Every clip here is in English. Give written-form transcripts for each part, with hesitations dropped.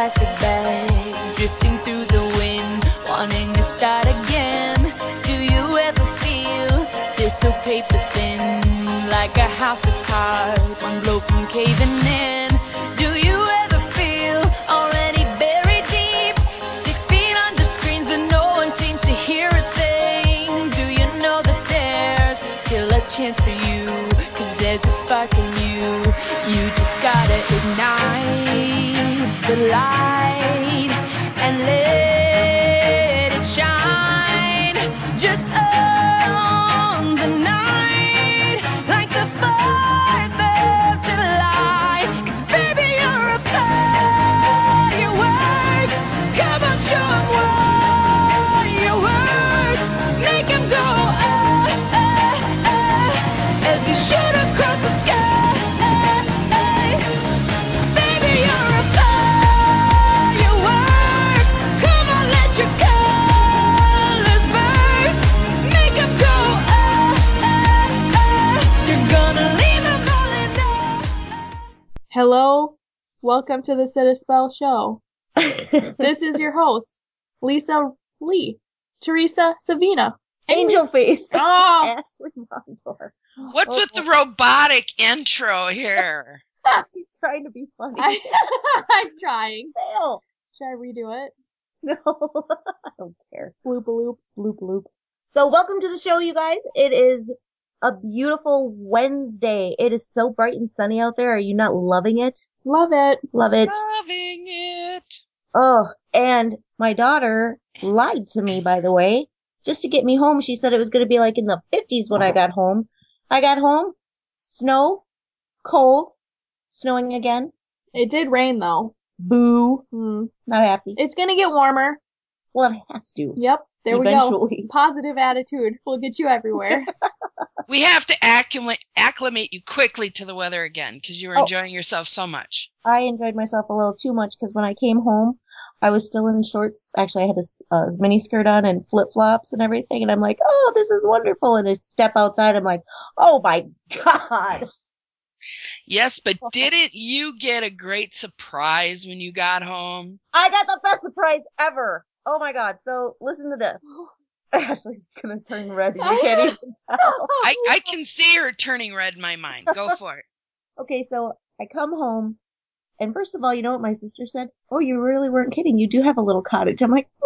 plastic bag, drifting through the wind, wanting to start again. Do you ever feel so paper thin, like a house of cards, one blow from caving in? Do you ever feel already buried deep, 6 feet under screens, but no one seems to hear a thing? Do you know that there's still a chance for you, 'cause there's a spark in you. You just gotta ignite the light and let it shine. Just own the night like the 4th of July. 'Cause baby, you're a firework. Come on, show 'em what you work. Make 'em go, oh, oh, oh, as you shoot across the sky. Baby, you're a firework. Come on, let your colors burst. Make 'em go, oh, oh, oh. You're gonna leave 'em all in love. Hello, welcome to the Set a Spell show. This is your host, Lisa Lee, Teresa Savina. Angel Face. Oh, Ashley Mondor. What's with the robotic intro here? She's trying to be funny. I'm trying. Fail. Should I redo it? No, I don't care. Bloop-a-loop. Bloop bloop. So welcome to the show, you guys. It is a beautiful Wednesday. It is so bright and sunny out there. Are you not loving it? Love it. Love it. Loving it. Oh, and my daughter lied to me, by the way, just to get me home. She said it was going to be like in the 50s when I got home. I got home, snow, cold, snowing again. It did rain, though. Boo. Not happy. It's gonna get warmer. Well, it has to. Yep, there Eventually. we go. Positive attitude will get you everywhere. We have to acclimate you quickly to the weather again because you were enjoying yourself so much. I enjoyed myself a little too much because when I came home, I was still in shorts. Actually, I had a mini skirt on and flip-flops and everything. And I'm like, oh, this is wonderful. And I step outside. I'm like, oh, my God. Yes, but didn't you get a great surprise when you got home? I got the best surprise ever. Oh, my God. So listen to this. Ashley's going to turn red. You can't even tell. I can see her turning red in my mind. Go for it. Okay, so I come home. And first of all, you know what my sister said? Oh, you really weren't kidding. You do have a little cottage. I'm like,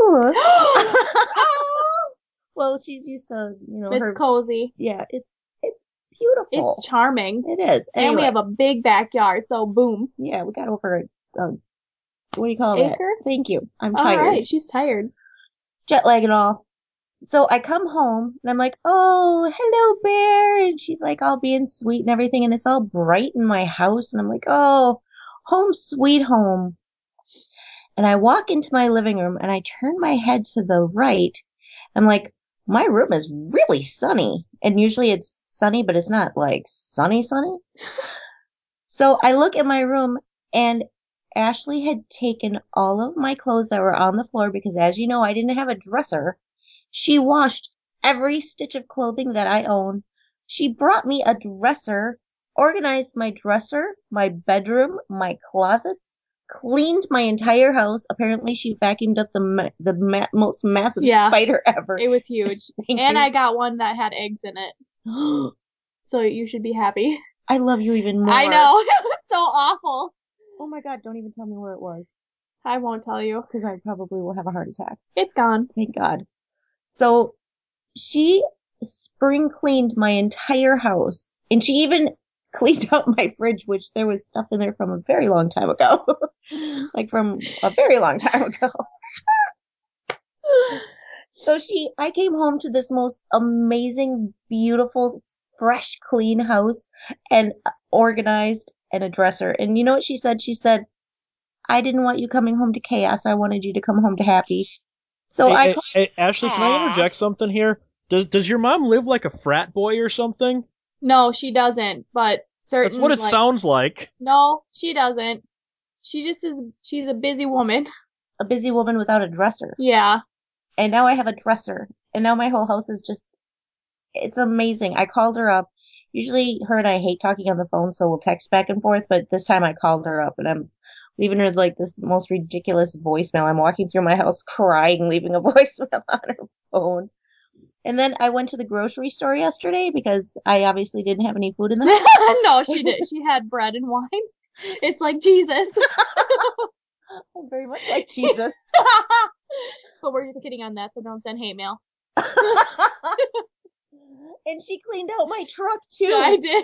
well, she's used to, It's cozy. Yeah, it's beautiful. It's charming. It is. Anyway, And we have a big backyard, so boom. Yeah, we got over what do you call that? Acre? Thank you. I'm All tired. right, she's tired. Jet lag and all. So I come home and I'm like, oh, hello, Bear. And she's like all being sweet and everything. And it's all bright in my house. And I'm like, oh, home sweet home. And I walk into my living room and I turn my head to the right. I'm like, my room is really sunny. And usually it's sunny, but it's not like sunny. So I look at my room and Ashley had taken all of my clothes that were on the floor because, as you know, I didn't have a dresser. She washed every stitch of clothing that I own. She brought me a dresser, organized my dresser, my bedroom, my closets, cleaned my entire house. Apparently, she vacuumed up the most massive spider ever. It was huge. Thank and you. I got one that had eggs in it. So you should be happy. I love you even more. I know. It was so awful. Oh my God, don't even tell me where it was. I won't tell you. Because I probably will have a heart attack. It's gone. Thank God. So she spring cleaned my entire house. And she even cleaned out my fridge, which there was stuff in there from a very long time ago. Like from a very long time ago. So I came home to this most amazing, beautiful, fresh, clean house and organized and a dresser. And you know what she said? She said, I didn't want you coming home to chaos. I wanted you to come home to happy. So Hey, Ashley, can I interject something here? Does your mom live like a frat boy or something? No, she doesn't, but certain... That's what it sounds like. No, she doesn't. She just is... She's a busy woman. A busy woman without a dresser. Yeah. And now I have a dresser. And now my whole house is just... It's amazing. I called her up. Usually her and I hate talking on the phone, so we'll text back and forth. But this time I called her up, and leaving her like this most ridiculous voicemail. I'm walking through my house crying, leaving a voicemail on her phone. And then I went to the grocery store yesterday because I obviously didn't have any food in the house. No, she did. She had bread and wine. It's like Jesus. I'm very much like Jesus. But we're just kidding on that, so don't send hate mail. And she cleaned out my truck too. Yeah, I did.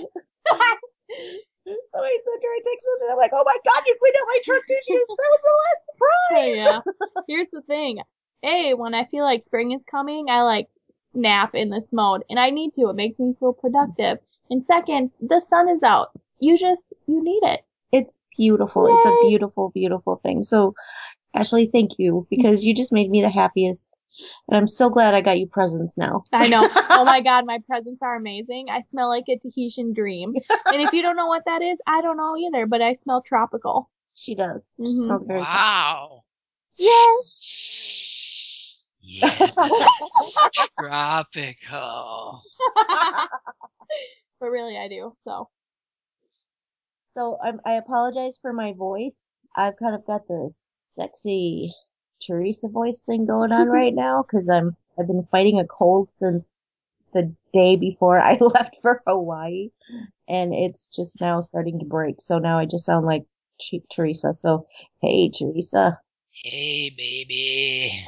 So I sent her a text message. I'm like, "Oh my God, you cleaned out my truck too." She goes, "That was the last surprise." Yeah. Here's the thing. When I feel like spring is coming, I like snap in this mode, and I need to. It makes me feel productive. And second, the sun is out. You need it. It's beautiful. Yay. It's a beautiful, beautiful thing. So, Ashley, thank you because you just made me the happiest. And I'm so glad I got you presents now. I know. Oh my God, my presents are amazing. I smell like a Tahitian dream. And if you don't know what that is, I don't know either, but I smell tropical. She does. She Mhm. smells very Wow. Yes. Yes. Tropical. But really, I do. So I apologize for my voice. I've kind of got this sexy Teresa voice thing going on right now because I've been fighting a cold since the day before I left for Hawaii, and it's just now starting to break. So now I just sound like Teresa. So hey, Teresa. Hey, baby.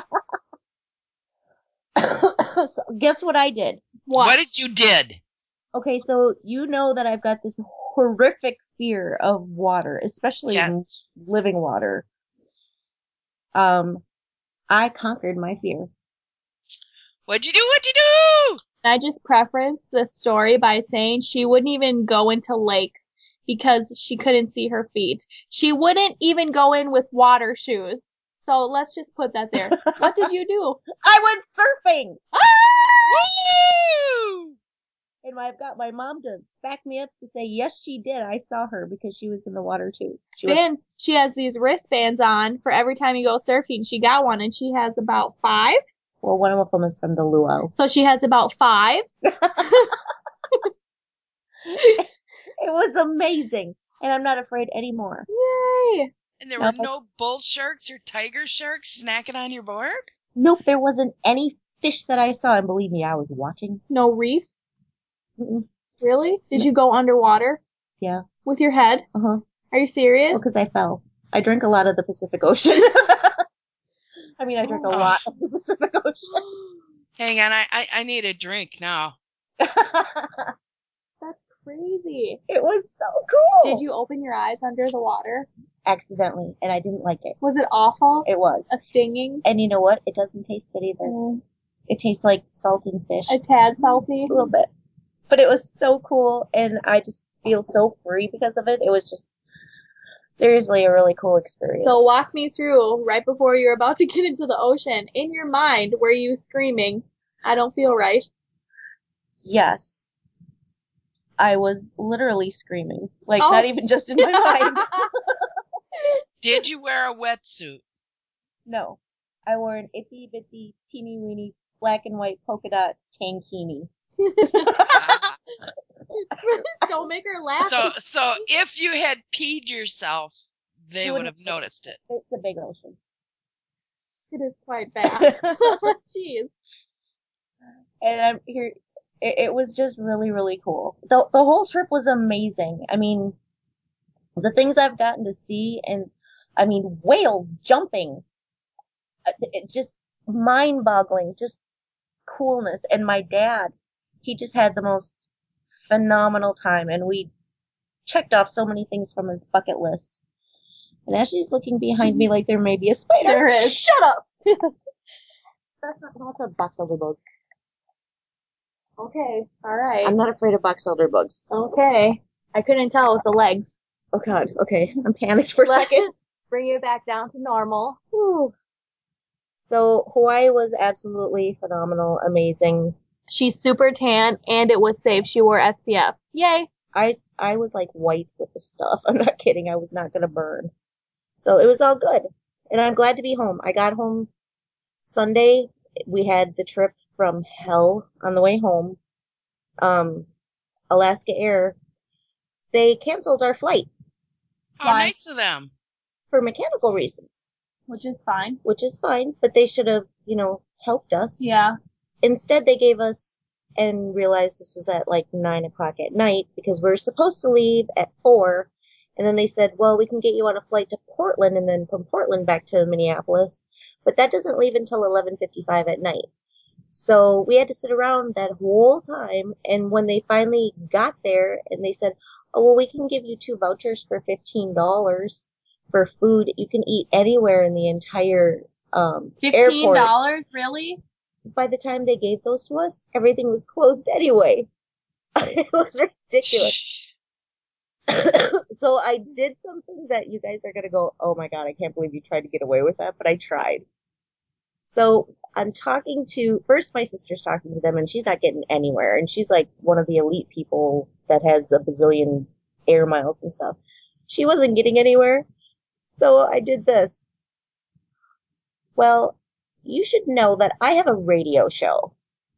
So guess what I did? What did you did? Okay, so you know that I've got this horrific fear of water, especially Yes. living water. I conquered my fear. What'd you do? What'd you do? I just preference the story by saying she wouldn't even go into lakes because she couldn't see her feet. She wouldn't even go in with water shoes. So let's just put that there. What did you do? I went surfing! Woo! And I've got my mom to back me up to say, yes, she did. I saw her because she was in the water too. She has these wristbands on for every time you go surfing. She got one and she has about 5. Well, one of them is from the luau. So she has about 5. It was amazing. And I'm not afraid anymore. Yay! And there were no bull sharks or tiger sharks snacking on your board? Nope, there wasn't any fish that I saw. And believe me, I was watching. No reef? Mm-mm. Really? Did you go underwater? Yeah. With your head? Uh-huh. Are you serious? Well, because I fell. I drank a lot of the Pacific Ocean. I mean, I drank a lot of the Pacific Ocean. Hang on, I need a drink now. That's crazy. It was so cool. Did you open your eyes under the water? Accidentally, and I didn't like it. Was it awful? It was. A stinging? And you know what? It doesn't taste good either. It tastes like salted fish. A tad salty? A little bit. But it was so cool, and I just feel so free because of it. It was just seriously a really cool experience. So walk me through, right before you're about to get into the ocean, in your mind, were you screaming, I don't feel right? Yes. I was literally screaming. Like, not even just in my mind. Did you wear a wetsuit? No. I wore an itsy bitsy teeny weeny black and white polka dot tankini. Don't make her laugh. So if you had peed yourself, they would have noticed it. It's a big ocean. It is quite bad. Jeez. And I'm here. It was just really, really cool. The whole trip was amazing. I mean, the things I've gotten to see, and I mean, whales jumping, it just mind-boggling, just coolness. And my dad, he just had the most phenomenal time, and we checked off so many things from his bucket list. And Ashley's looking behind me like there may be a spider. There is. Shut up! That's a box elder bug. Okay, alright. I'm not afraid of box elder bugs. Okay. I couldn't tell with the legs. Oh God, okay. I'm panicked for a second. Bring you back down to normal. Whew. So Hawaii was absolutely phenomenal, amazing. She's super tan, and it was safe. She wore SPF. Yay! I was like white with the stuff. I'm not kidding. I was not going to burn. So it was all good. And I'm glad to be home. I got home Sunday. We had the trip from hell on the way home. Alaska Air, they canceled our flight. How nice of them. for mechanical reasons. Which is fine. Which is fine, but they should have, helped us. Yeah. Instead, they gave us, and realized this was at like 9 o'clock at night, because we were supposed to leave at 4, and then they said, well, we can get you on a flight to Portland, and then from Portland back to Minneapolis, but that doesn't leave until 11:55 at night. So we had to sit around that whole time, and when they finally got there, and they said, oh, well, we can give you 2 vouchers for $15 for food. You can eat anywhere in the entire airport. $15, really? By the time they gave those to us, everything was closed anyway. It was ridiculous. So I did something that you guys are going to go, oh my God, I can't believe you tried to get away with that, but I tried. So I'm talking to, first my sister's talking to them, and she's not getting anywhere, and she's like one of the elite people that has a bazillion air miles and stuff. She wasn't getting anywhere, so I did this. Well, you should know that I have a radio show.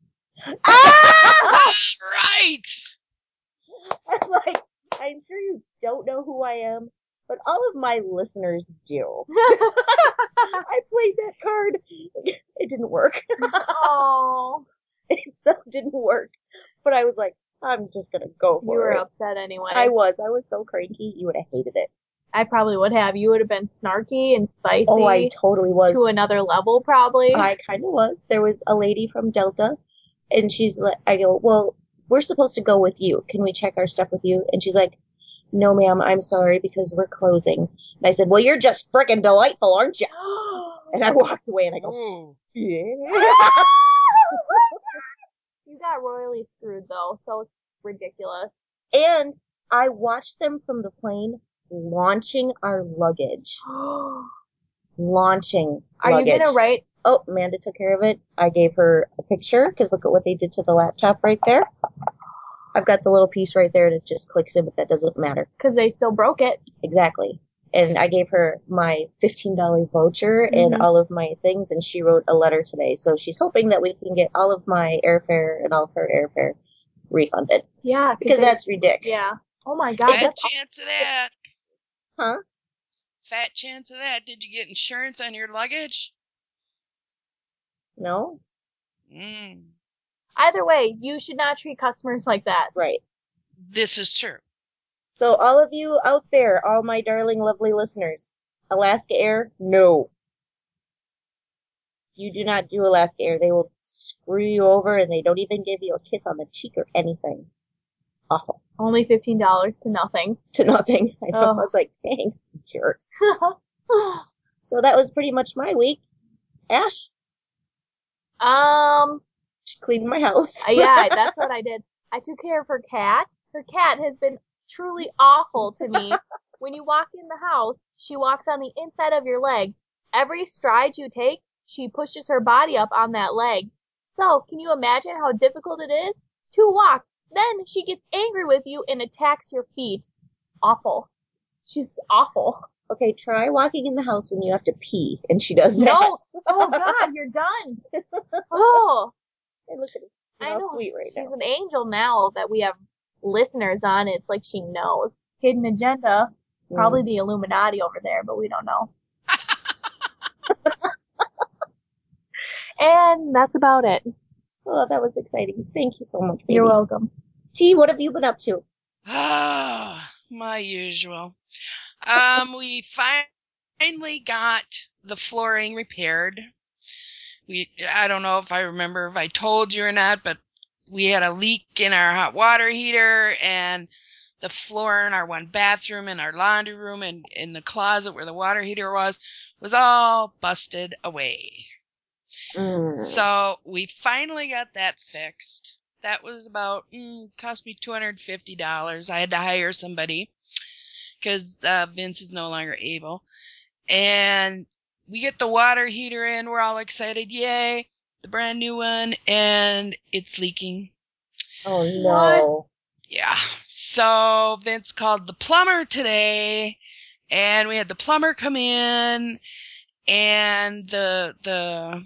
Right! I'm like, I'm sure you don't know who I am, but all of my listeners do. I played that card. It didn't work. Oh. It so didn't work. But I was like, I'm just going to go for it. You were upset anyway. I was so cranky. You would have hated it. I probably would have. You would have been snarky and spicy. Oh, I totally was. To another level, probably. I kind of was. There was a lady from Delta, and she's like, I go, well, we're supposed to go with you. Can we check our stuff with you? And she's like, no, ma'am, I'm sorry, because we're closing. And I said, well, you're just frickin' delightful, aren't you? And I walked away, and I go, yeah. You got royally screwed, though, so it's ridiculous. And I watched them from the plane launching our luggage. Launching Are luggage. you going to write? Oh, Amanda took care of it. I gave her a picture, because look at what they did to the laptop right there. I've got the little piece right there that just clicks in, but that doesn't matter. Because they still broke it. Exactly. And I gave her my $15 voucher and all of my things, and she wrote a letter today. So she's hoping that we can get all of my airfare and all of her airfare refunded. Yeah. Because that's ridiculous. Yeah. Oh my God. Fat chance of that. Huh? Fat chance of that. Did you get insurance on your luggage? No. Either way, you should not treat customers like that. Right. This is true. So all of you out there, all my darling, lovely listeners, Alaska Air, no. You do not do Alaska Air. They will screw you over, and they don't even give you a kiss on the cheek or anything. It's awful. Only $15 to nothing. To nothing. I know. I was like, thanks, jerks. So that was pretty much my week. Ash? She cleaned my house. Yeah, that's what I did. I took care of her cat. Her cat has been truly awful to me. When you walk in the house, she walks on the inside of your legs. Every stride you take, she pushes her body up on that leg. So, can you imagine how difficult it is to walk? Then she gets angry with you and attacks your feet. Awful. She's awful. Okay, try walking in the house when you have to pee, and she does that. No. Oh, God, you're done. Oh. Hey, look at her. She's I all know. sweet right now. She's an angel now that we have listeners on. It's like she knows. Hidden agenda. Probably the Illuminati over there, but we don't know. And that's about it. Oh, that was exciting. Thank you so much, baby. You're welcome. T, what have you been up to? Ah, my usual. We finally got the flooring repaired. I don't know if I remember if I told you or not, but we had a leak in our hot water heater, and the floor in our one bathroom and our laundry room and in the closet where the water heater was all busted away. So we finally got that fixed. That was about, cost me $250. I had to hire somebody because Vince is no longer able. And we get the water heater in. We're all excited. Yay. The brand new one. And it's leaking. Oh, no. What? Yeah. So Vince called the plumber today. And we had the plumber come in. And the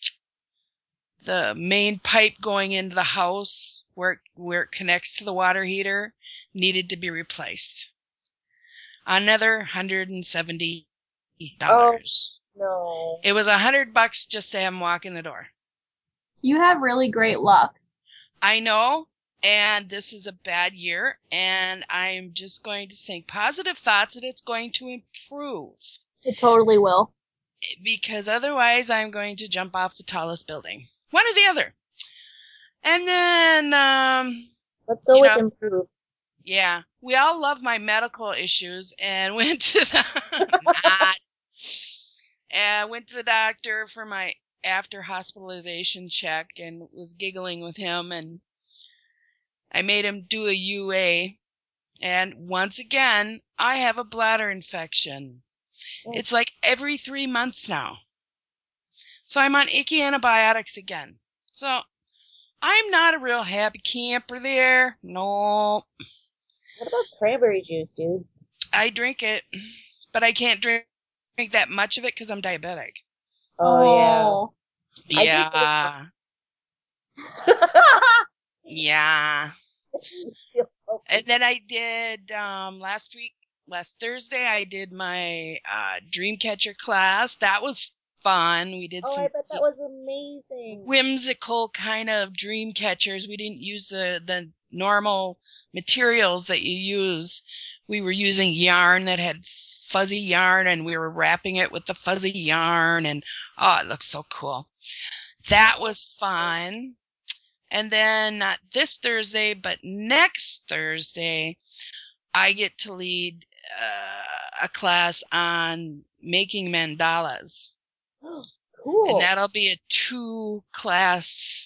main pipe going into the house where it connects to the water heater needed to be replaced. Another $170. No. It was $100 just to have him walk in the door. You have really great luck. I know, and this is a bad year, and I'm just going to think positive thoughts that it's going to improve. It totally will. Because otherwise I'm going to jump off the tallest building. One or the other. And then, let's go with improve. Yeah, we all love my medical issues and went to the went to the doctor for my after hospitalization check and was giggling with him, and I made him do a UA, and once again I have a bladder infection. It's like every 3 months now. So I'm on icky antibiotics again. So I'm not a real happy camper there. No. What about cranberry juice, dude? I drink it, but I can't drink that much of it because I'm diabetic. Oh, yeah. Yeah. And then I did last Thursday I did my Dreamcatcher class. That was fun. We did some I bet that was amazing. Whimsical kind of dream catchers. We didn't use the normal materials that you use. We were using yarn that had fuzzy yarn, and we were wrapping it with the fuzzy yarn, and it looks so cool. That was fun. And then not this Thursday, but next Thursday, I get to lead a class on making mandalas. Cool. And that'll be a 2-class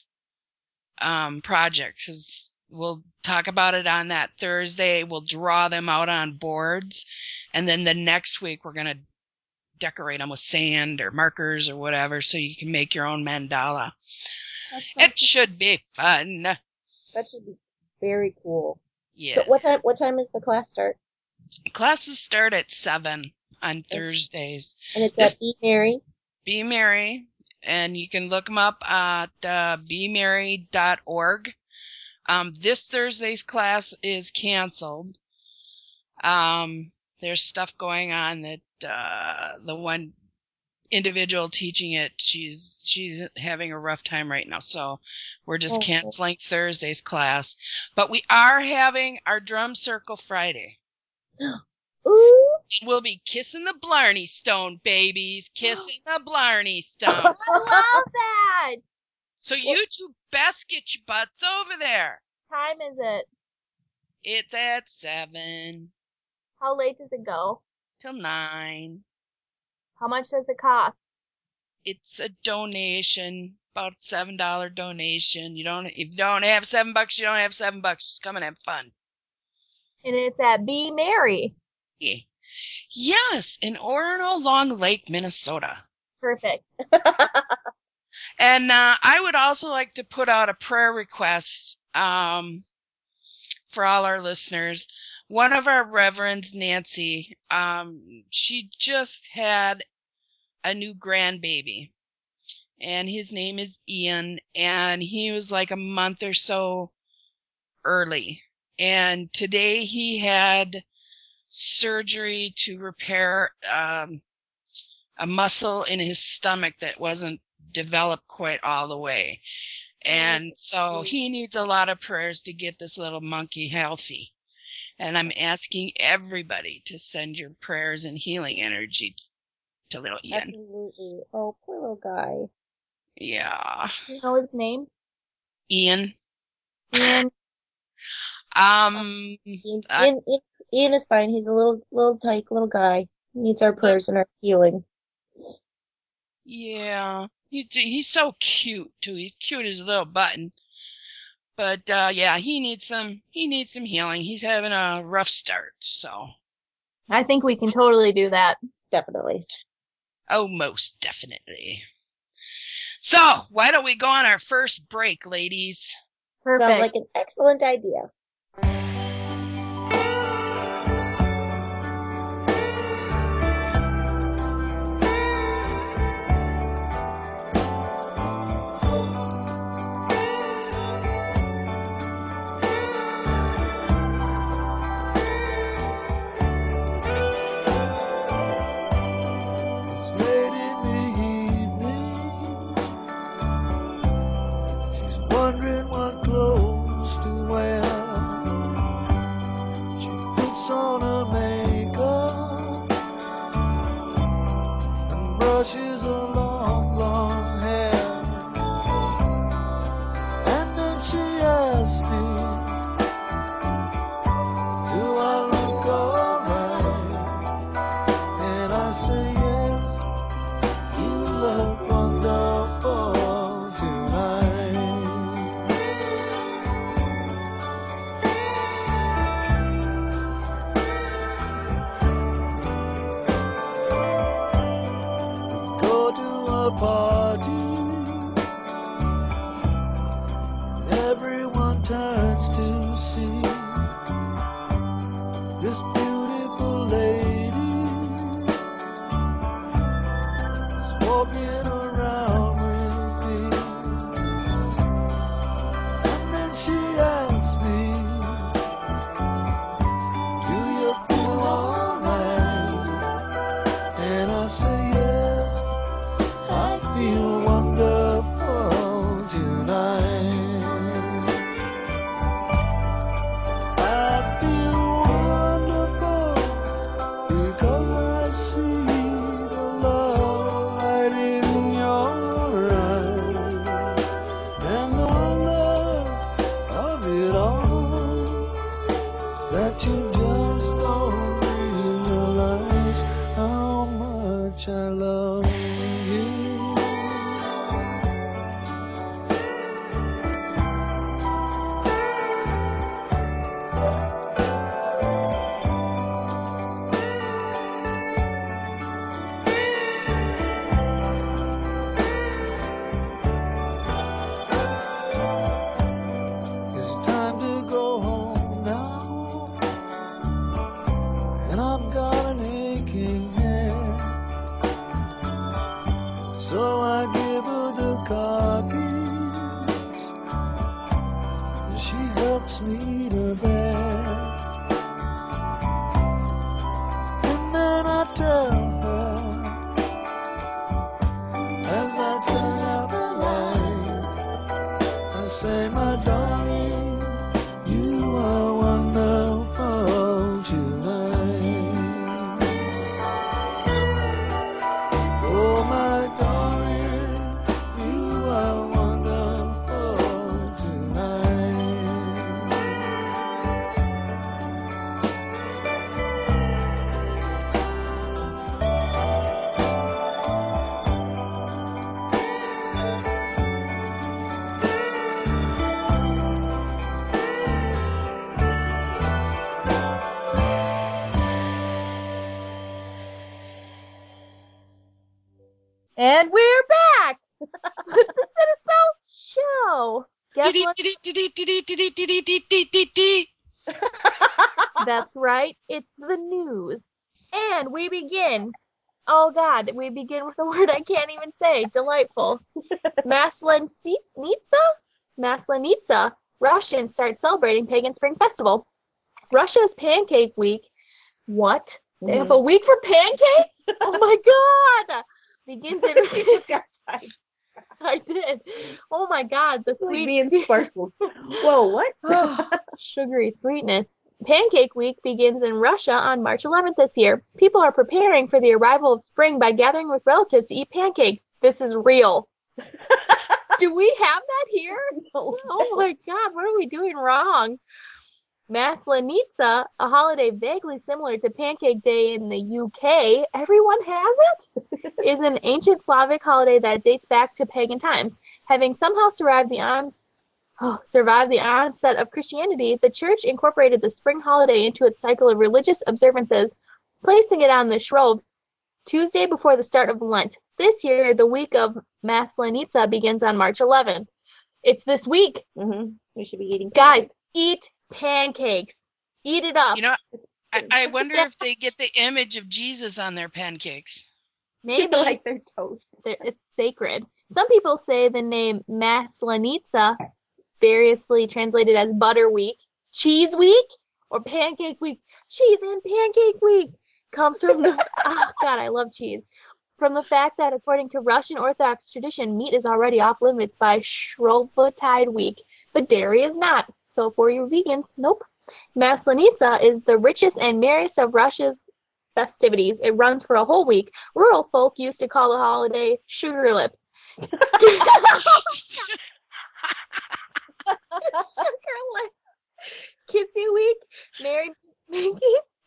project, because we'll talk about it on that Thursday. We'll draw them out on boards, and then the next week we're going to decorate them with sand or markers or whatever, so you can make your own mandala. It should be fun. That should be very cool. Yes. So what time is the class start? Classes start at 7 on Thursdays. And it's at Be Merry? Be Merry. And you can look them up at bemerry.org. This Thursday's class is canceled. There's stuff going on that the one individual teaching it, she's having a rough time right now, so we're just canceling Thursday's class. But we are having our drum circle Friday. Ooh. We'll be kissing the Blarney Stone, babies. Kissing the Blarney Stone. I love that. So you two best get your butts over there. Time is it? It's at 7. How late does it go? Till 9. How much does it cost? It's a donation, about a $7 donation. If you don't have $7, you don't have $7. Just come and have fun. And it's at Be Merry. Yeah. Yes, in Orono Long Lake, Minnesota. Perfect. And I would also like to put out a prayer request for all our listeners. One of our reverends, Nancy, she just had a new grandbaby, and his name is Ian, and he was like a month or so early. And today he had surgery to repair a muscle in his stomach that wasn't developed quite all the way. And so he needs a lot of prayers to get this little monkey healthy. And I'm asking everybody to send your prayers and healing energy to little Ian. Absolutely. Oh, poor little guy. Yeah. You know his name? Ian. Ian. Ian is fine. He's a little tight little guy. He needs our prayers and our healing. Yeah. He's so cute too. He's cute as a little button. But yeah, he needs some healing. He's having a rough start, so I think we can totally do that. Definitely. Oh, most definitely. So, why don't we go on our first break, ladies? Perfect. Sounds like an excellent idea. ask me, do I look alright? And I say yes, you look wonderful tonight. Go to a party, everyone turns to see this beautiful lady is walking around with me. And then she asks me, do you feel alright? And I say yes, I feel wonderful tonight. I feel wonderful because I see the love light in your eyes. And the wonder of it all is that you just don't realize how much I love you. It's time to go home now, and I've got an aching head. So I give her the car keys, and she helps me to bed. And then I tell her, as I turn out the light, I say, my darling, you are wonderful tonight. Oh, my darling, you are wonderful tonight. And we're back with the Cinespell Show. Guess what? That's right. It's the news. And we begin. Oh God, we begin with a word I can't even say. Delightful. Maslenitsa? Maslenitsa. Russians start celebrating Pagan Spring Festival. Russia's Pancake Week. What? They have a week for pancake? Oh my God! Begins in. She just got tight. I did. Oh my God, the Like sweet. being sparkles. Whoa, what? Sugary sweetness. Pancake Week begins in Russia on March 11th this year. People are preparing for the arrival of spring by gathering with relatives to eat pancakes. This is real. Do we have that here? No. Oh my God, what are we doing wrong? Maslenitsa, a holiday vaguely similar to Pancake Day in the UK, everyone has it, is an ancient Slavic holiday that dates back to pagan times. Having somehow survived the onset of Christianity, the church incorporated the spring holiday into its cycle of religious observances, placing it on the Shrove, Tuesday before the start of Lent. This year, the week of Maslenitsa begins on March 11th. It's this week. We should be eating Guys, eat pancakes. Eat it up. You know, I wonder if they get the image of Jesus on their pancakes. Maybe. like their toast. It's sacred. Some people say the name Maslenitsa, variously translated as Butter Week, Cheese Week, or Pancake Week. Cheese and Pancake Week comes from the... Oh, God, I love cheese. From the fact that, according to Russian Orthodox tradition, meat is already off limits by Shrovetide Week, but dairy is not. So for you vegans, nope. Maslenitsa is the richest and merriest of Russia's festivities. It runs for a whole week. Rural folk used to call the holiday Sugar Lips. Sugar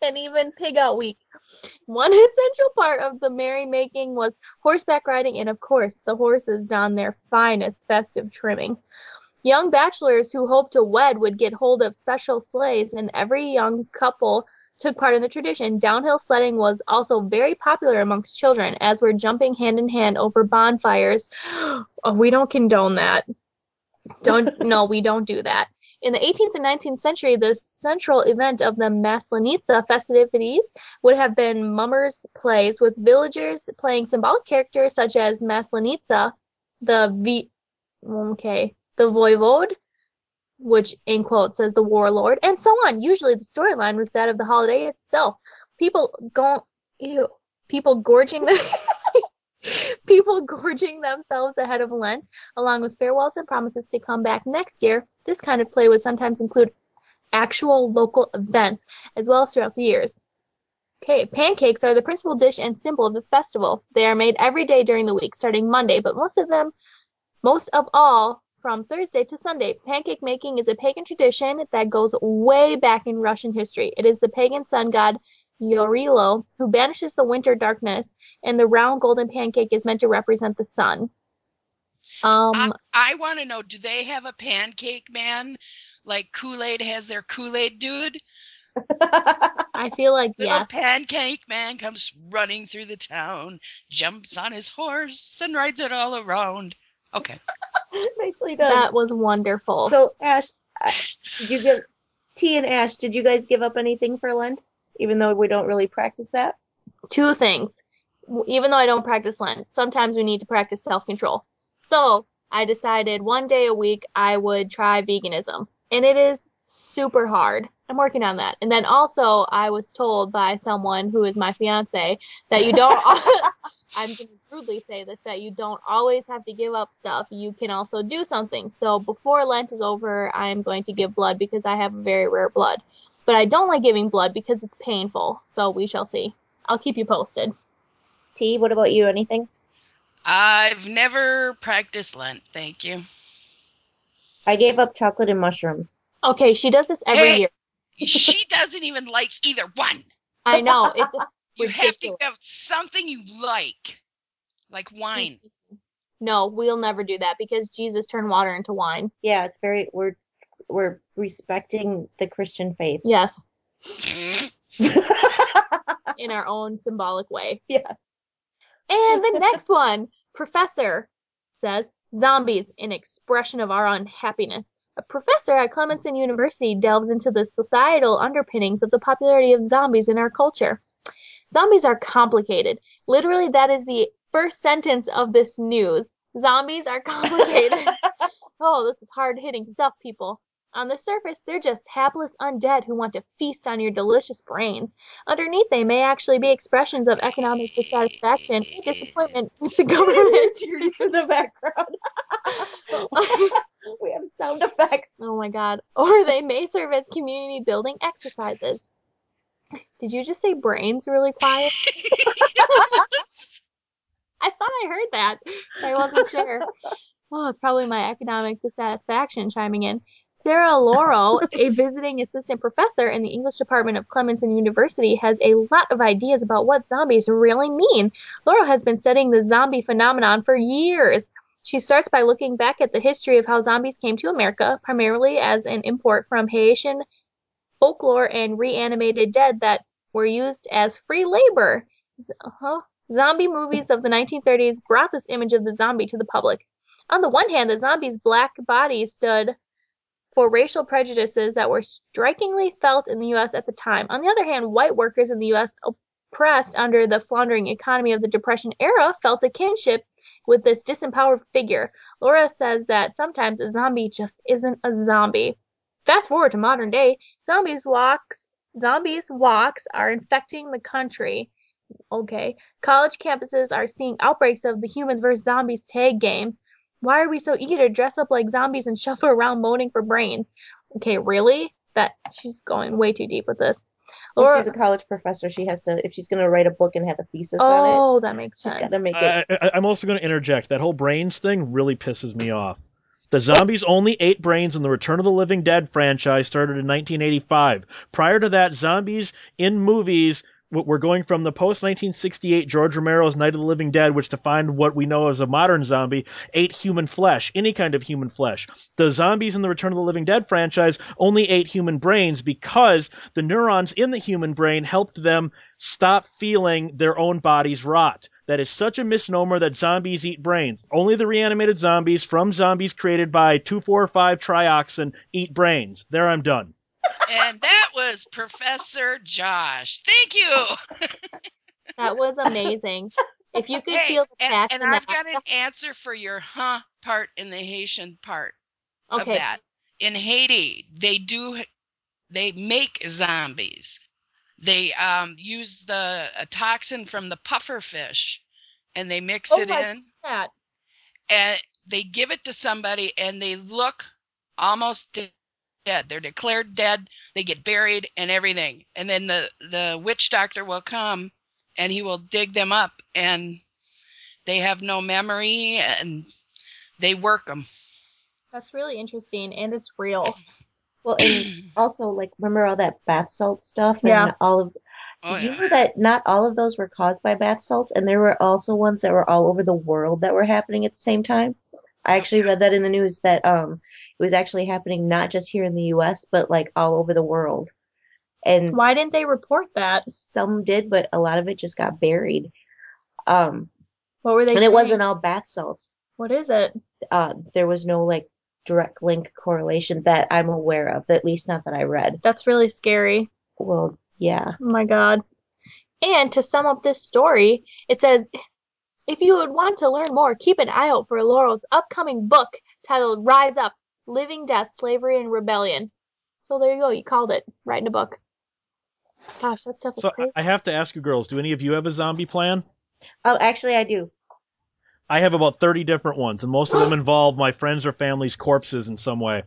and even Pig Out Week. One essential part of the merrymaking was horseback riding, and of course, the horses donned their finest festive trimmings. Young bachelors who hoped to wed would get hold of special sleighs, and every young couple took part in the tradition. Downhill sledding was also very popular amongst children, as were jumping hand in hand over bonfires. Oh, we don't condone that. No, we don't do that. In the 18th and 19th century, the central event of the Maslenitsa festivities would have been mummers' plays, with villagers playing symbolic characters such as Maslenitsa, the voivode, which in quotes says the warlord, and so on. Usually the storyline was that of the holiday itself. People gorging people gorging themselves ahead of Lent, along with farewells and promises to come back next year. This kind of play would sometimes include actual local events, as well as throughout the years. Okay, pancakes are the principal dish and symbol of the festival. They are made every day during the week, starting Monday, but most of all, from Thursday to Sunday. Pancake making is a pagan tradition that goes way back in Russian history. It is the pagan sun god Yorilo who banishes the winter darkness, and the round golden pancake is meant to represent the sun. I want to know, do they have a pancake man like Kool-Aid has their Kool-Aid dude? I feel like Little yes. pancake man comes running through the town, jumps on his horse, and rides it all around. Okay. Nicely done. That was wonderful. So, Ash, T and Ash, did you guys give up anything for Lent? Even though we don't really practice that? Two things. Even though I don't practice Lent, sometimes we need to practice self-control. So I decided one day a week I would try veganism. And it is super hard. I'm working on that. And then also I was told by someone who is my fiance that you don't, I'm going to rudely say this, that you don't always have to give up stuff. You can also do something. So before Lent is over, I'm going to give blood because I have very rare blood. But I don't like giving blood because it's painful. So we shall see. I'll keep you posted. T, what about you? Anything? I've never practiced Lent, thank you. I gave up chocolate and mushrooms. Okay, she does this every year. She doesn't even like either one. I know. It's You ridiculous. have to have something you like wine. No, we'll never do that because Jesus turned water into wine. Yeah, it's we're respecting the Christian faith. Yes. In our own symbolic way. Yes. And the next one, Professor says, zombies, an expression of our unhappiness. A professor at Clemson University delves into the societal underpinnings of the popularity of zombies in our culture. Zombies are complicated. Literally, that is the first sentence of this news. Zombies are complicated. Oh, this is hard-hitting stuff, people. On the surface, they're just hapless undead who want to feast on your delicious brains. Underneath, they may actually be expressions of economic dissatisfaction and disappointment with the government. Tears in the background. We have sound effects. Oh my god. Or they may serve as community building exercises. Did you just say brains really quiet? I thought I heard that, but I wasn't sure. Oh, it's probably my economic dissatisfaction chiming in. Sarah Laurel, a visiting assistant professor in the English department of Clemson University, has a lot of ideas about what zombies really mean. Laurel has been studying the zombie phenomenon for years. She starts by looking back at the history of how zombies came to America, primarily as an import from Haitian folklore and reanimated dead that were used as free labor. Zombie movies of the 1930s brought this image of the zombie to the public. On the one hand, the zombie's black body stood for racial prejudices that were strikingly felt in the U.S. at the time. On the other hand, white workers in the U.S. oppressed under the floundering economy of the Depression era felt a kinship with this disempowered figure. Laura says that sometimes a zombie just isn't a zombie. Fast forward to modern day, zombies walks are infecting the country. Okay. College campuses are seeing outbreaks of the humans versus zombies tag games. Why are we so eager to dress up like zombies and shuffle around moaning for brains? Okay, really? She's going way too deep with this. Well, she's a college professor. She has to, if she's going to write a book and have a thesis on it. Oh, that makes sense. She's got to make it. I'm also going to interject. That whole brains thing really pisses me off. The zombies only ate brains in the Return of the Living Dead franchise started in 1985. Prior to that, zombies in movies were going from the post-1968 George Romero's Night of the Living Dead, which defined what we know as a modern zombie, ate human flesh, any kind of human flesh. The zombies in the Return of the Living Dead franchise only ate human brains because the neurons in the human brain helped them stop feeling their own bodies rot. That is such a misnomer that zombies eat brains. Only the reanimated zombies from zombies created by 2,4,5-trioxin eat brains. There, I'm done. And that was Professor Josh. Thank you. That was amazing. If you could feel the passion and I've that got an answer for your part in the Haitian part of Okay. that. In Haiti, they make zombies. They use a toxin from the puffer fish, and they mix it in, God. and they give it to somebody, and they look almost dead. They're declared dead. They get buried and everything. And then the witch doctor will come, and he will dig them up, and they have no memory, and they work them. That's really interesting, and it's real. Well, and also, like, remember all that bath salt stuff and Yeah. all of. Did you know that not all of those were caused by bath salts, and there were also ones that were all over the world that were happening at the same time? I actually read that in the news that it was actually happening not just here in the U.S., but like all over the world. And Why didn't they report that? some did, but a lot of it just got buried. What were they And saying? it wasn't all bath salts. What is it? There was no like direct link correlation that I'm aware of, at least not that I read. That's really scary. Well, yeah. Oh my God. And to sum up this story, it says, if you would want to learn more, keep an eye out for Laurel's upcoming book titled Rise Up, Living Death, Slavery, and Rebellion. So there you go. You called it. Writing a book. Gosh, that stuff is So crazy. I have to ask you girls, do any of you have a zombie plan? Oh, actually, I do. I have about 30 different ones, and most of them involve my friends or family's corpses in some way.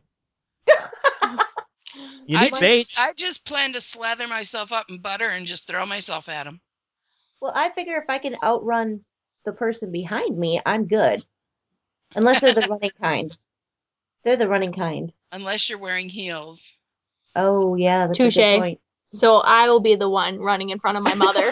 You need bait. I just plan to slather myself up in butter and just throw myself at them. Well, I figure if I can outrun the person behind me, I'm good. Unless they're the running kind. They're the running kind. Unless you're wearing heels. Oh, yeah, that's a Touche. good point. So I will be the one running in front of my mother.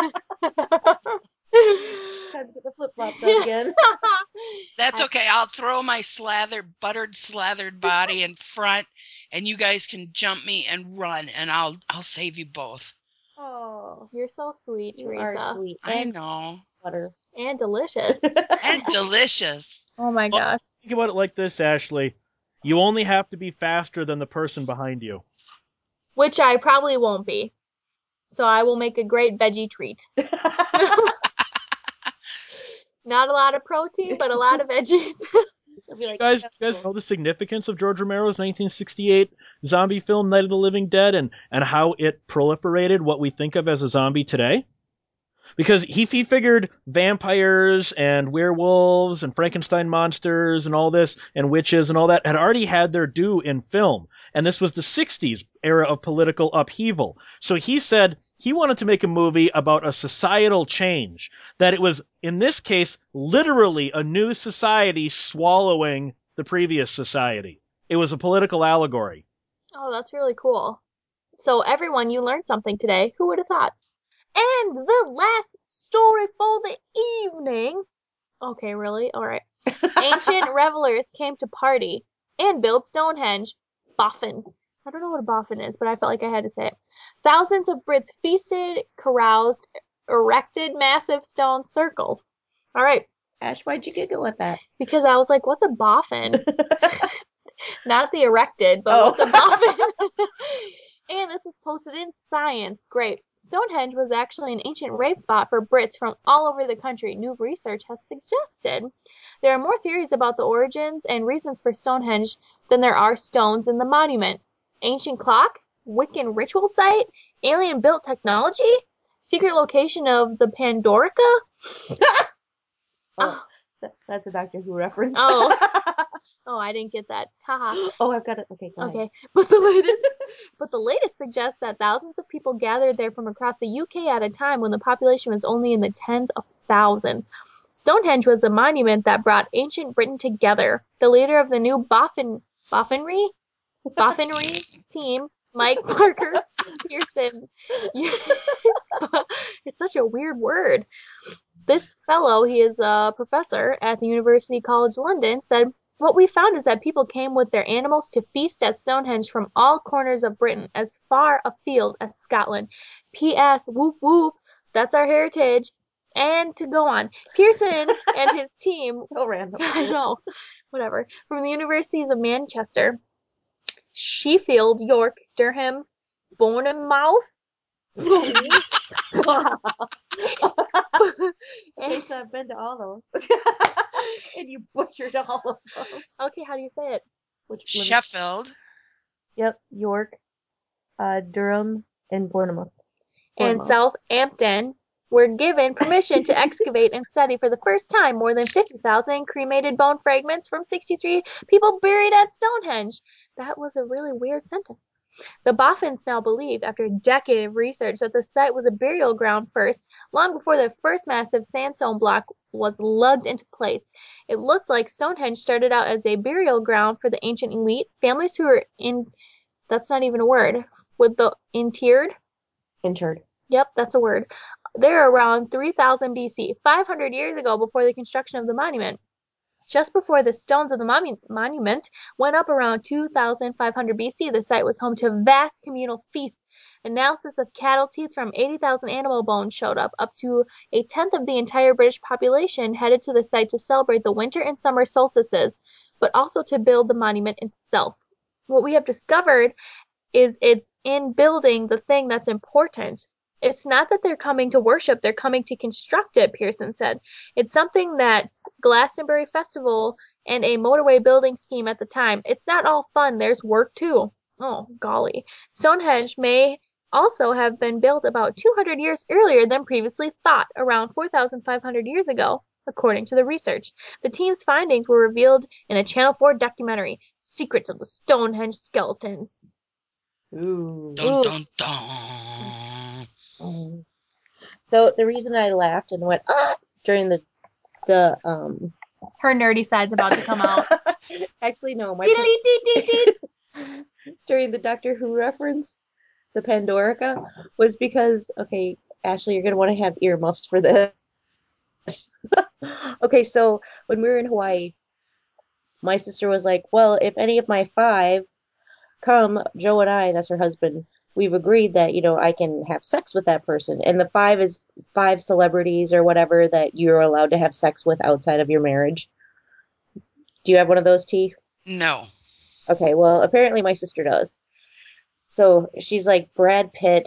Time to get the flip-flops out again. That's okay. I'll throw my slathered body in front, and you guys can jump me and run, and I'll save you both. Oh, You're so sweet, you Teresa. are sweet. I And know. butter. And delicious. And delicious. Oh my gosh. Think about it like this, Ashley. You only have to be faster than the person behind you. Which I probably won't be. So I will make a great veggie treat. Not a lot of protein, but a lot of veggies. Do you guys know the significance of George Romero's 1968 zombie film Night of the Living Dead and how it proliferated what we think of as a zombie today? Because he figured vampires and werewolves and Frankenstein monsters and all this and witches and all that had already had their due in film. And this was the 60s era of political upheaval. So he said he wanted to make a movie about a societal change. That it was, in this case, literally a new society swallowing the previous society. It was a political allegory. Oh, that's really cool. So everyone, you learned something today. Who would have thought? And the last story for the evening. Okay, really? All right. Ancient revelers came to party and build Stonehenge. Boffins. I don't know what a boffin is, but I felt like I had to say it. Thousands of Brits feasted, caroused, erected massive stone circles. All right. Ash, why'd you giggle at that? Because I was like, what's a boffin? Not the erected, but what's a boffin? And this was posted in Science. Great. Stonehenge was actually an ancient rave spot for Brits from all over the country, new research has suggested. There are more theories about the origins and reasons for Stonehenge than there are stones in the monument. Ancient clock? Wiccan ritual site? Alien-built technology? Secret location of the Pandorica? Oh, that's a Doctor Who reference. Oh. Oh, I didn't get that. Haha. Oh, I've got it. Okay, go ahead. Okay. But the latest suggests that thousands of people gathered there from across the UK at a time when the population was only in the tens of thousands. Stonehenge was a monument that brought ancient Britain together. The leader of the new Boffinry team, Mike Parker Pearson. It's such a weird word. This fellow, he is a professor at the University College London, said, "What we found is that people came with their animals to feast at Stonehenge from all corners of Britain, as far afield as Scotland. P.S. Whoop whoop, that's our heritage." And to go on, Pearson and his team, So random. I know, whatever, from the universities of Manchester, Sheffield, York, Durham, Bournemouth, Okay, so I've been to all of them. And you butchered all of them. Okay, how do you say it? Sheffield. Yep, York, Durham, and Bournemouth. And Southampton were given permission to excavate and study for the first time more than 50,000 cremated bone fragments from 63 people buried at Stonehenge. That was a really weird sentence. The Boffins now believe, after a decade of research, that the site was a burial ground first, long before the first massive sandstone block was lugged into place. It looked like Stonehenge started out as a burial ground for the ancient elite, families who were that's not even a word, with the interred. Yep, that's a word. They're around 3000 BC, 500 years ago before the construction of the monument. Just before the stones of the monument went up around 2500 BC, the site was home to vast communal feasts. Analysis of cattle teeth from 80,000 animal bones showed up to a tenth of the entire British population headed to the site to celebrate the winter and summer solstices, but also to build the monument itself. What we have discovered is it's in building the thing that's important. It's not that they're coming to worship, they're coming to construct it, Pearson said. It's something that's Glastonbury Festival and a motorway building scheme at the time. It's not all fun, there's work too. Oh, golly. Stonehenge may also have been built about 200 years earlier than previously thought, around 4,500 years ago, according to the research. The team's findings were revealed in a Channel 4 documentary, Secrets of the Stonehenge Skeletons. Ooh. Dun, dun, dun. So the reason I laughed and went during the Her nerdy side's about to come out. Actually, no, Diddly-dee-dee-dee. during the Doctor Who reference, the Pandorica, was because, okay, Ashley, you're gonna want to have earmuffs for this. Okay, so when we were in Hawaii, my sister was like, "Well, if any of my 5 come, Joe and I, that's her husband, we've agreed that, I can have sex with that person." And the 5 is 5 celebrities or whatever that you're allowed to have sex with outside of your marriage. Do you have one of those, T? No. Okay, well, apparently my sister does. So she's like Brad Pitt,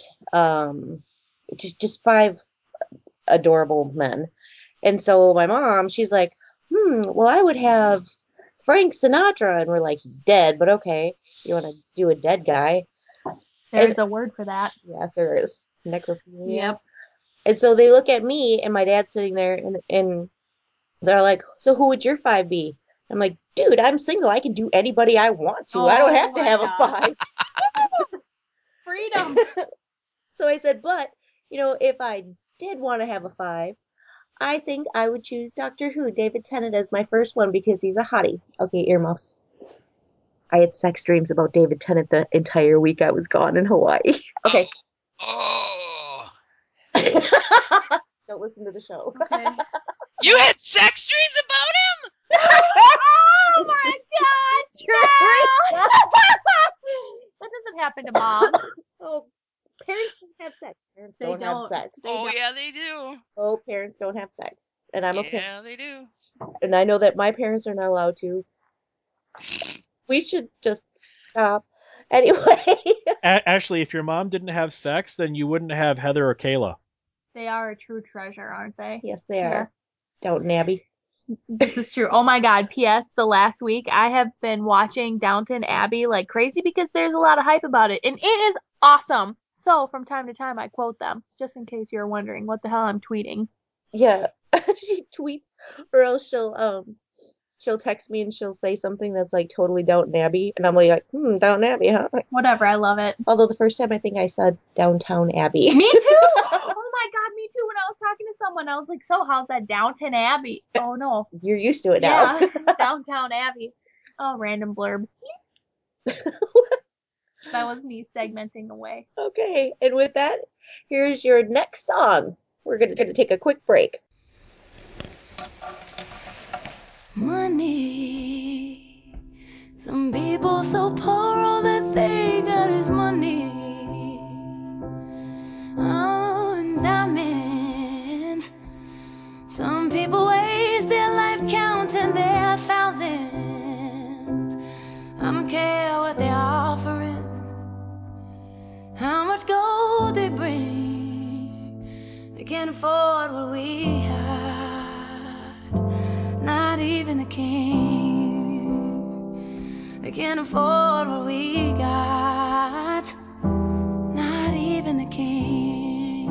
just 5 adorable men. And so my mom, she's like, well, I would have Frank Sinatra. And we're like, he's dead, but okay, you want to do a dead guy? There's a word for that. Yeah, there is. Necrophilia. Yep. And so they look at me and my dad's sitting there and they're like, "So who would your 5 be?" I'm like, "Dude, I'm single. I can do anybody I want to. I don't have to my have God. a 5." Freedom. So I said, "But, if I did want to have a 5, I think I would choose Doctor Who, David Tennant, as my first one because he's a hottie." Okay, earmuffs. I had sex dreams about David Tennant the entire week I was gone in Hawaii. Okay. Oh. Don't listen to the show. Okay. You had sex dreams about him? Oh my God, Trell! That doesn't happen to moms. Oh, parents don't have sex. Parents They don't have don't. sex. Yeah, they do. Oh, parents don't have sex. And I'm okay. Yeah, they do. And I know that my parents are not allowed to. We should just stop. Anyway. Ashley, if your mom didn't have sex, then you wouldn't have Heather or Kayla. They are a true treasure, aren't they? Yes, they are. Yes. Downton Abbey. This is true. Oh my God. P.S. The last week I have been watching Downton Abbey like crazy because there's a lot of hype about it. And it is awesome. So from time to time I quote them, just in case you're wondering what the hell I'm tweeting. Yeah. She tweets, or else she'll text me and she'll say something that's like totally Downton Abbey, and I'm like, Downton Abbey, huh? Whatever, I love it. Although the first time I think I said Downtown Abbey. Me too. Oh my God, me too. When I was talking to someone, I was like, "So, how's that Downton Abbey?" Oh no. You're used to it now. Yeah, Downtown Abbey. Oh, random blurbs. That was me segmenting away. Okay, and with that, here's your next song. We're gonna take a quick break. Money. Some people so poor, all that they got is money. Oh, and diamonds. Some people waste their life counting their thousands. I don't care what they're offering, how much gold they bring. They can't afford what we had. Not even the king. They can't afford what we got. Not even the king.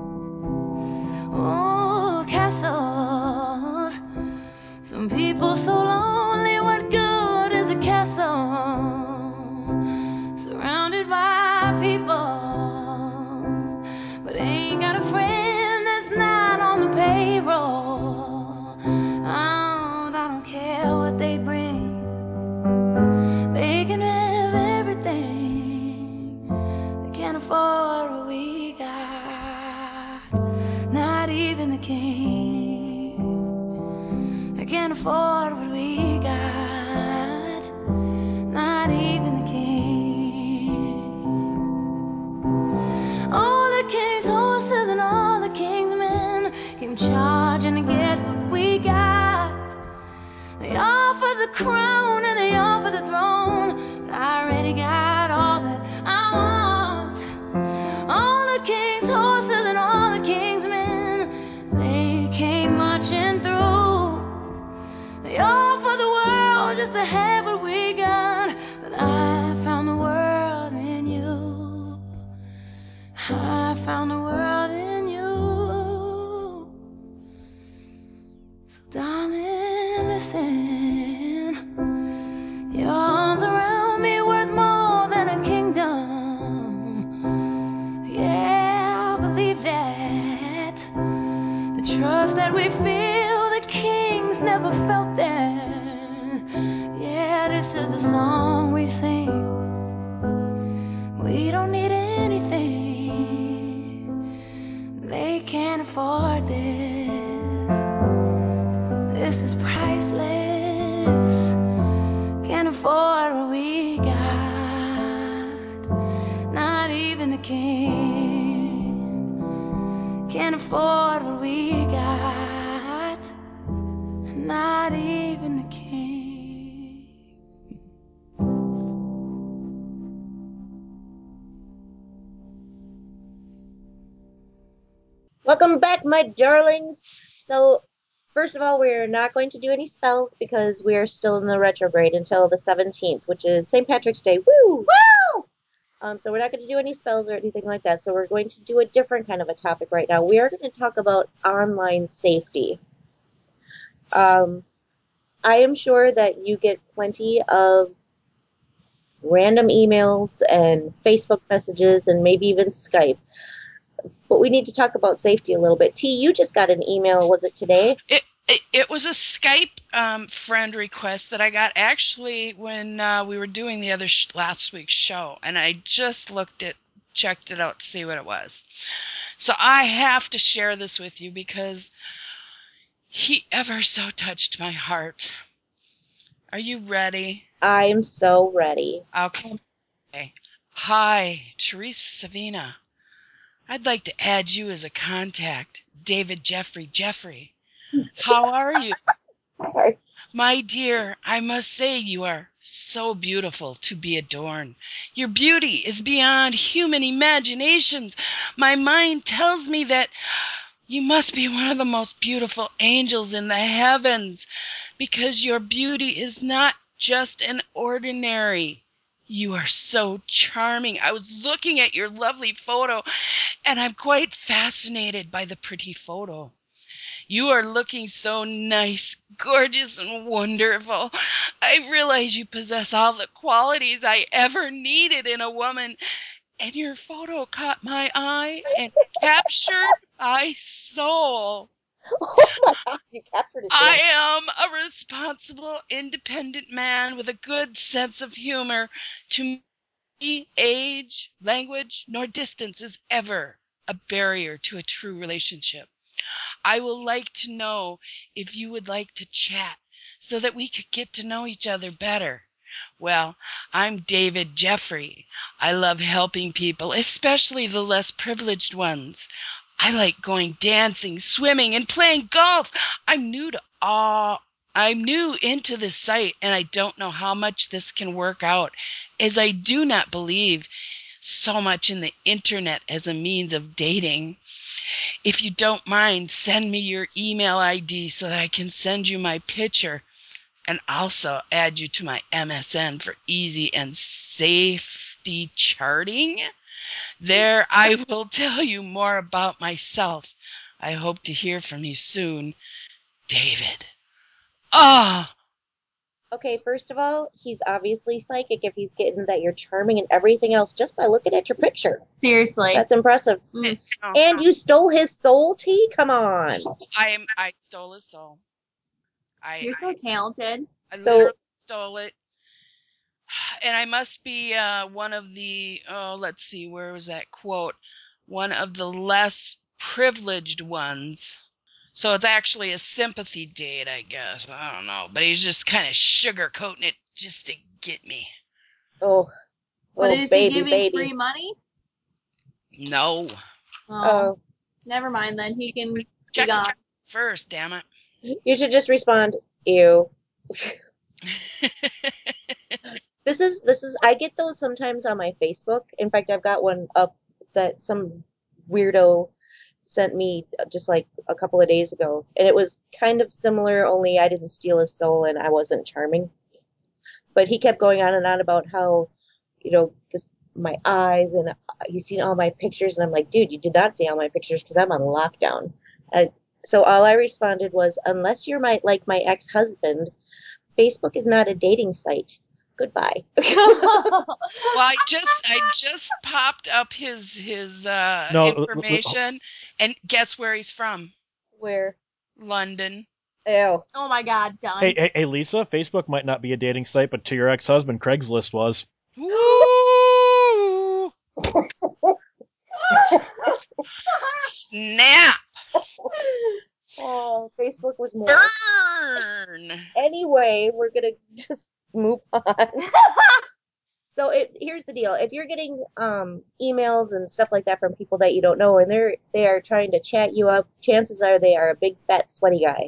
Oh, castles. Some people so lonely, what good is a castle? Surrounded by people, but ain't got a friend that's not on the payroll. Oh, I don't care what they bring. They can have everything. They can't afford what we got. Not even the king. They can't afford what we got. Not even the king. All the king's horses and all the king's men came charging to get what we got. They offered the crown and they offered the throne, but I already got all that I want. All the king's horses and all the king's men, they came marching through. They offered the world just to have what we got, but I found the world in you. I found the world in you. So darling, listen. Your arms around me worth more than a kingdom. Yeah, I believe that. The trust that we feel, the kings never felt that. Yeah, this is the song we sing. We don't need anything. They can't afford this. This is priceless. Can't afford what we got. Not even the king. Can't afford what we got. Not even the king. Welcome back, my darlings. So, first of all, we're not going to do any spells because we are still in the retrograde until the 17th, which is St. Patrick's Day. Woo! Woo! So we're not going to do any spells or anything like that. So we're going to do a different kind of a topic right now. We are going to talk about online safety. I am sure that you get plenty of random emails and Facebook messages and maybe even Skype. But we need to talk about safety a little bit. T, you just got an email, was it today? It was a Skype friend request that I got actually when we were doing the other last week's show, and I just checked it out to see what it was. So I have to share this with you because he ever so touched my heart. Are you ready? I'm so ready. Okay. Hi, Teresa Savina. I'd like to add you as a contact. David Jeffrey. How are you? Sorry. My dear, I must say you are so beautiful to be adorned. Your beauty is beyond human imaginations. My mind tells me that you must be one of the most beautiful angels in the heavens, because your beauty is not just an ordinary. You are so charming. I was looking at your lovely photo, and I'm quite fascinated by the pretty photo. You are looking so nice, gorgeous, and wonderful. I realize you possess all the qualities I ever needed in a woman, and your photo caught my eye and captured my soul. Oh my God, you captured his I soul. am a responsible, independent man with a good sense of humor. To me, age, language, nor distance is ever a barrier to a true relationship. I will like to know if you would like to chat so that we could get to know each other better. Well, I'm David Jeffrey. I love helping people, especially the less privileged ones. I like going dancing, swimming, and playing golf. I'm new to all. I'm new into this site, and I don't know how much this can work out, as I do not believe so much in the internet as a means of dating. If you don't mind, send me your email ID so that I can send you my picture and also add you to my MSN for easy and safety charting. There I will tell you more about myself. I hope to hear from you soon. David. Ah! Okay, first of all, he's obviously psychic if he's getting that you're charming and everything else just by looking at your picture. Seriously. That's impressive. Mm. And you stole his soul, T? Come on. I stole his soul. You're so talented. I So- literally stole it. And I must be one of the, let's see, where was that quote? One of the less privileged ones. So it's actually a sympathy date, I guess. I don't know. But he's just kind of sugarcoating it just to get me. Oh, But oh, is baby, he giving baby. free money? No. Oh, never mind then. He can be Check gone. it first, damn it. You should just respond, ew. This is I get those sometimes on my Facebook. In fact, I've got one up that some weirdo sent me just like a couple of days ago, and it was kind of similar, only I didn't steal his soul and I wasn't charming. But he kept going on and on about how, this my eyes, and he's seen all my pictures, and I'm like, dude, you did not see all my pictures because I'm on lockdown. So all I responded was, unless you're like my ex-husband, Facebook is not a dating site. Goodbye. Well, I just popped up his information, and guess where he's from? Where? London. Ew. Oh my God, done. Hey, Lisa, Facebook might not be a dating site, but to your ex-husband, Craigslist was. Woo! Snap! Oh, Facebook was more. Burn! Anyway, we're gonna just move on. So here's the deal. If you're getting emails and stuff like that from people that you don't know and they are trying to chat you up, chances are they are a big fat sweaty guy.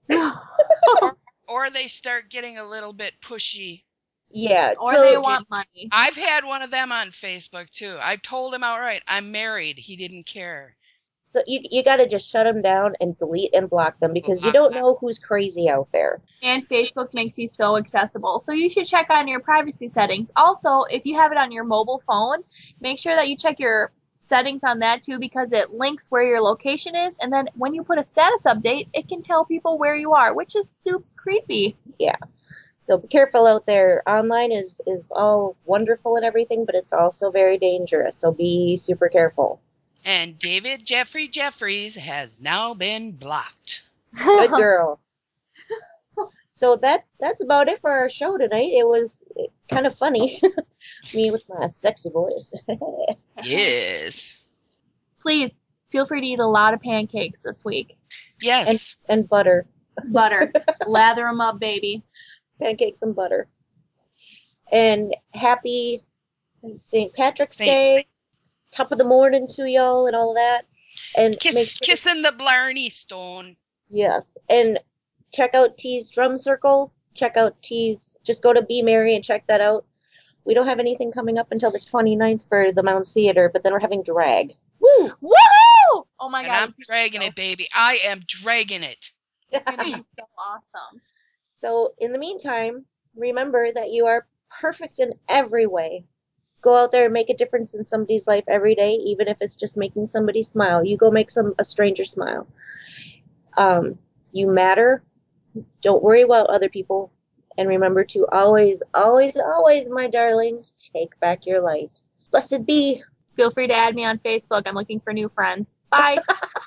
Or they start getting a little bit pushy. Yeah. Or so they want money. I've had one of them on Facebook too. I told him outright, I'm married. He didn't care. So you got to just shut them down and delete and block them because you don't know who's crazy out there. And Facebook makes you so accessible. So you should check on your privacy settings. Also, if you have it on your mobile phone, make sure that you check your settings on that too because it links where your location is. And then when you put a status update, it can tell people where you are, which is soups creepy. Yeah. So be careful out there. Online is all wonderful and everything, but it's also very dangerous. So be super careful. And David Jeffrey Jeffries has now been blocked. Good girl. So that's about it for our show tonight. It was kind of funny. Me with my sexy voice. Yes. Please feel free to eat a lot of pancakes this week. Yes. And butter. Butter. Lather them up, baby. Pancakes and butter. And happy St. Patrick's Day. Top of the morning to y'all and all that. And kissing the Blarney Stone. Yes. And check out T's Drum Circle. Check out T's. Just go to Be Merry and check that out. We don't have anything coming up until the 29th for the Mounds Theater, but then we're having drag. Woo! Woohoo! Oh my And God. I'm dragging it, baby. I am dragging it. It's going to be so awesome. So in the meantime, remember that you are perfect in every way. Go out there and make a difference in somebody's life every day, even if it's just making somebody smile. You go make a stranger smile. You matter. Don't worry about other people. And remember to always, always, always, my darlings, take back your light. Blessed be. Feel free to add me on Facebook. I'm looking for new friends. Bye.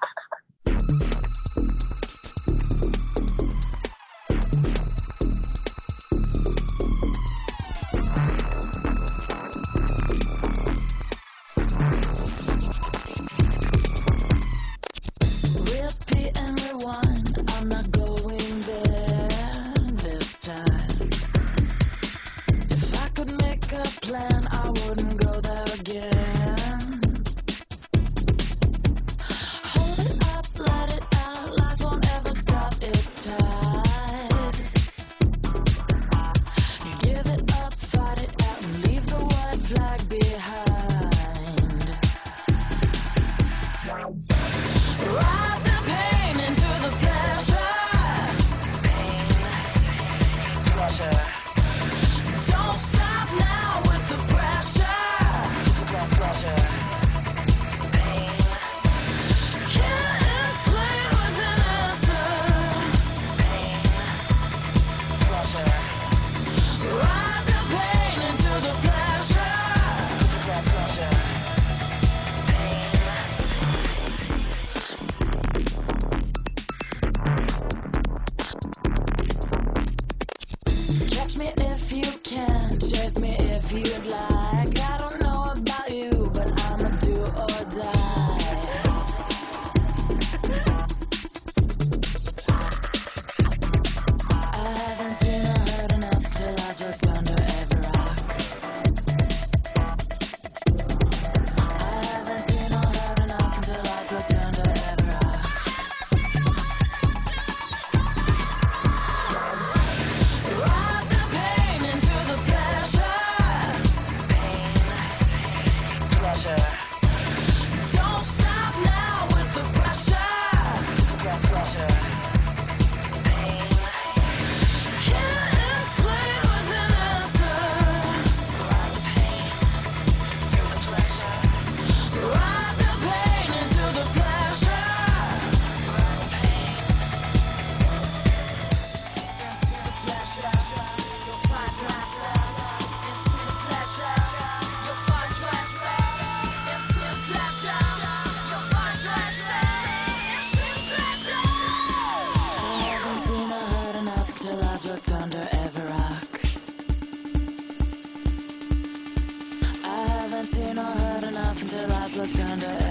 Repeat and rewind. I'm not going there this time. If I could make a plan, I wouldn't go there again. Hold it up, let it out. Life won't ever stop its tide. Give it up, fight it out, and leave the white flag behind. Ride the pain into the pleasure. Don't stop now with the pressure. Can't explain what's an answer. Ride the pain into the pleasure. Catch me if you can, chase me if you'd like. I don't know about you, but I'ma do or die. I haven't seen or heard enough till I've looked under every rock. I haven't seen or heard enough until I've looked under every rock. Ride the pain into the pleasure. Don't stop now with the pressure. Can't explain what's an answer. Ride the pain into the pleasure. Ride the pain into the pleasure. Ride the pain into the pleasure. You'll find yourself into the pleasure. You'll find yourself into the pleasure. You'll find yourself into the pleasure. I haven't seen or heard enough till I've looked under every rock. I haven't seen or heard enough until I've looked under